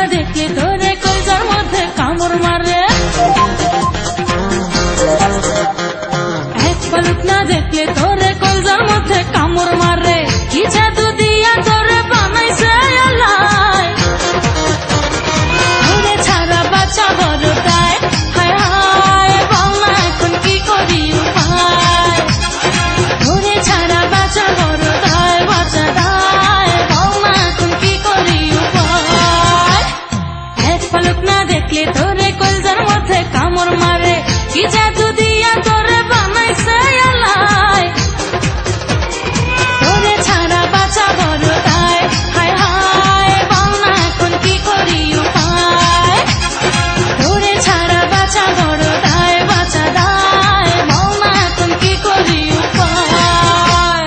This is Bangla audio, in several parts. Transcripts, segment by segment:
দেখলে তোরে কলজার মধ্যে কামড় মারে, এক পলক না দেখলে তোরে কলজার মধ্যে কামড় মারে। কি জাদু দিয়া তোরে বানাইছে আল্লাহ, তোরে ছাড়া বাঁচা বড় দায়। হায় হায় বল না এখন কি করি উপায়, তোরে ছাড়া বাঁচা বড় দায়, বাঁচা দায়। বল না এখন কি করি উপায়, এক পলক না দেখলে তোরে কলজার মধ্যে কামড় মারে। কি জাদু দিয়া তোরে বানাইছে আল্লাহ, তোরে ছাড়া বাঁচা বড় দায়। হায় হায় বল না এখন কি করি উপায়, তোরে ছাড়া বাঁচা বড় দায়, বাঁচা দায়। বল না এখন কি করি উপায়।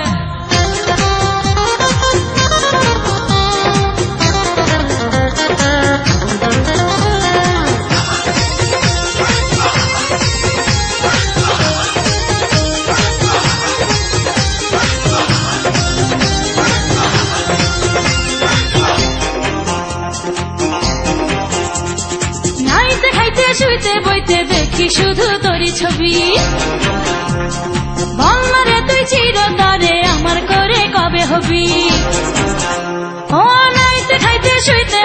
নাইতে খাইতে শুইতে বইতে দেখি শুধু তোরই ছবি, বল না রে তুই চিরতরে আমার করে কবে হবি। ও নাইতে খাইতে শুইতে